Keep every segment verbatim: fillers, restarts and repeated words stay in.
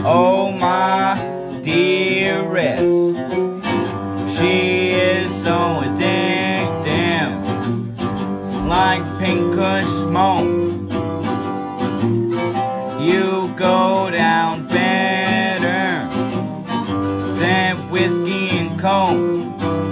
oh my dearest. She is so addictive, like pink kush smoke. You go down better than whiskey and coke.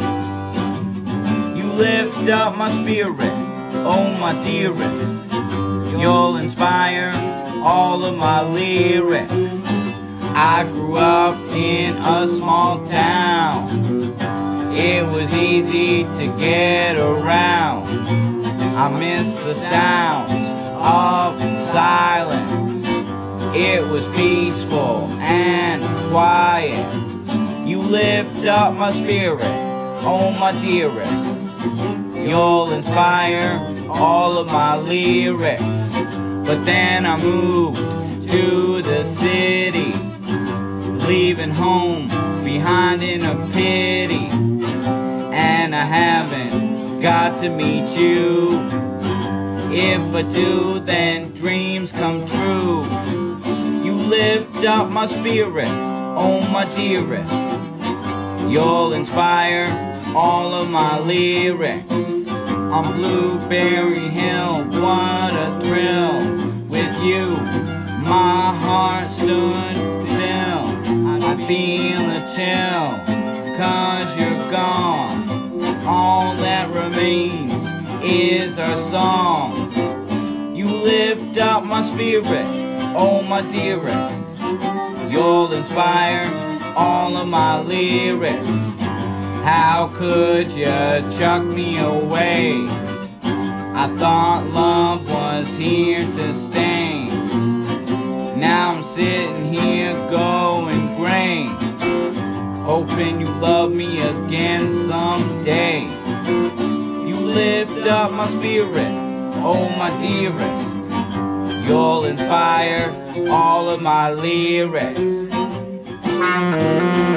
You lift up my spirit, oh my dearest. You'll inspire all of my lyrics. I grew up in a small town. It was easy to get around. I miss the sounds of silence. It was peaceful and quiet. You lift up my spirit, oh my dearest. You'll inspire all of my lyrics. But then I moved to the city, leaving home behind in a pity. And I haven't got to meet you. If I do, then dreams come true. You lift up my spirit, oh my dearest. You'll inspire all of my lyrics. On Blueberry Hill, what a thrill. With you, my heart stood still. I feel a chill, cause you're gone. All that remains is our song. You lift up my spirit, oh my dearest. You'll inspire all of my lyrics. How could you chuck me away? I thought love was here to stay. Now I'm sitting here going gray, hoping you love me again someday. You lift up my spirit, oh my dearest. You'll inspire all of my lyrics.